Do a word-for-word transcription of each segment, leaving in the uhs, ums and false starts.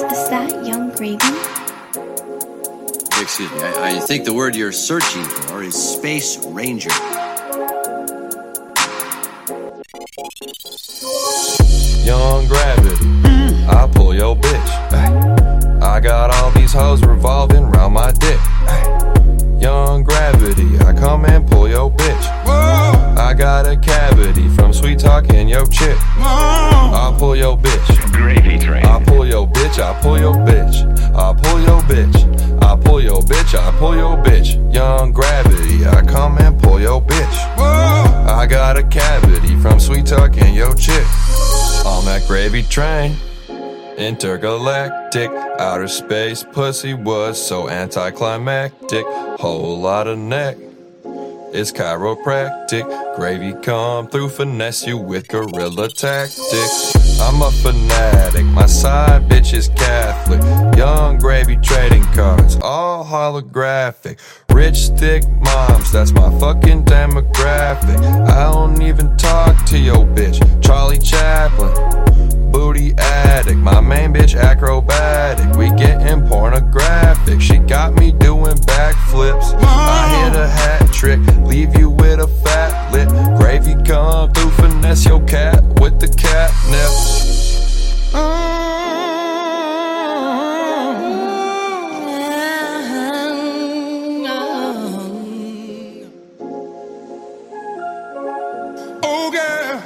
is that Yung Gravy? Excuse me, I, I think the word you're searching for is Space Ranger. Yung Gravity, I pull your bitch. Ay. I got all these hoes revolving round my dick. Ay. Yung Gravity, I come and pull your bitch. Whoa. I got a cavity from sweet talking your chick. I pull your bitch. Gravy train. I pull your bitch, I pull your bitch. I pull your bitch. I pull your bitch, I pull your bitch. Yung Gravity, I come and pull your bitch. Whoa. I got a cavity from sweet talking your chick. On that gravy train, intergalactic, outer space pussy was so anticlimactic. Whole lot of neck, it's chiropractic. Gravy come through, finesse you with guerrilla tactics. I'm a fanatic, my side bitch is Catholic. Yung Gravy trading cards, all holographic. Rich, thick moms, that's my fucking demographic. I don't even talk to your bitch, Charlie Chaplin. Booty addict, my main bitch acrobatic. We getting pornographic, she got me doing backflips. I hit a hat trick, leave you with a fat lip. Gravy come through, finesse your cat with the catnip. Oh girl.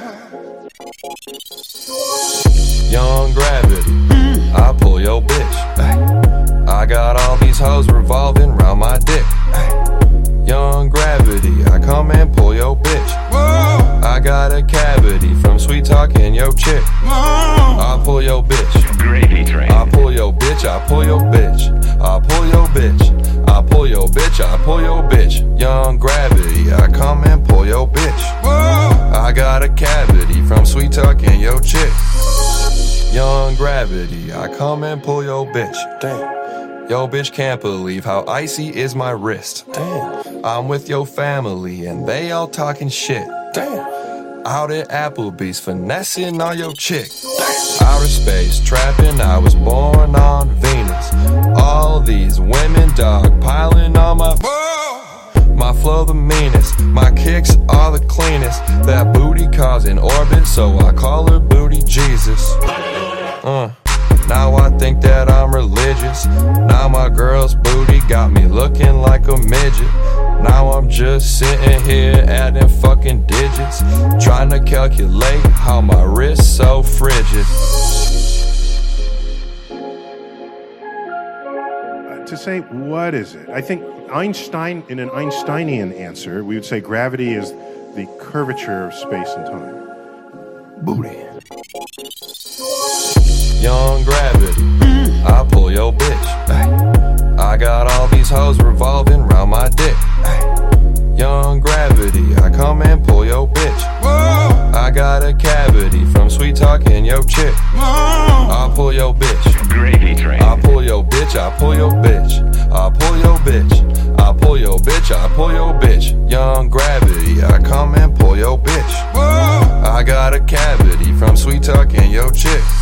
Yung Gravity, I pull your bitch. Ay. I got all these hoes revolving round my dick. Ay. Yung Gravity, I come and pull your bitch. Whoa. I got a cavity from sweet talking your chick. I pull your bitch. Gravy train. I pull your bitch, I pull your bitch. I pull your bitch. I pull your bitch, I pull your bitch. Yung Gravity, I come and pull your bitch. Whoa. I got a cavity from sweet talking your chick. Yung Gravity, I come and pull your bitch. Damn. Yo bitch can't believe how icy is my wrist. Damn. I'm with your family and they all talking shit. Damn. Out at Applebee's finessing on your chick. Damn. Outer space trapping, I was born on Venus. All these women dog piling on my. Whoa. My flow the meanest, my kicks are the cleanest. That booty cause in orbit, so I call her Booty Jesus. Uh, now I think that I'm religious. Now my girl's booty got me looking like a midget. Now I'm just sitting here adding fucking digits, trying to calculate how my wrist's so frigid. To say, what is it? I think Einstein, in an Einsteinian answer, we would say gravity is the curvature of space and time. Booty. Yung Gravity, I pull your bitch. Ay. I got all these hoes revolving round my dick. Ay. Yung Gravity, I come and pull your bitch. Whoa. I got a cavity from sweet talking your chick. I pull your bitch. Gravy train. I pull your bitch, I pull your bitch. I pull your bitch. I pull your bitch, I pull your bitch. Yung Gravity, I come and pull your bitch. Whoa. I got a cavity from sweet talking your chick.